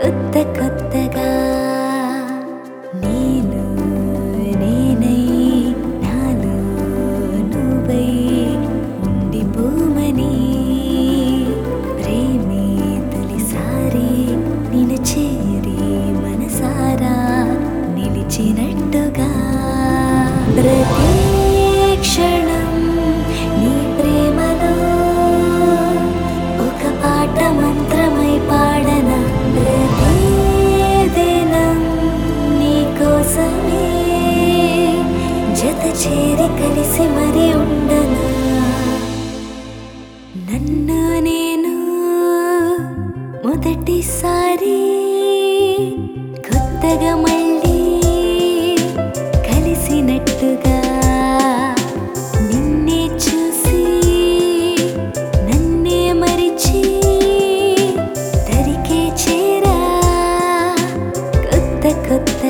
కొత్త కొత్తగా నీలో నేనై నాలో నువ్వై ఉండిపోమని ప్రేమే తొలిసారి నిన్ను చేరి మనసారా నిలిచినట్టుగా ప్రతి క్షణం నీ ప్రేమలో ఒక పాట మంత్రమై పాడన ప్రతిదినం నీ కోసమే జత చేరి కలిసి మరి ఉండనా నన్ను నేను మొదటిసారి కొత్తగా మళ్ళీ కలిసినట్టుగా నిన్నే చూసి నన్నే మరిచి దరికే చేరా కొత్త కొత్త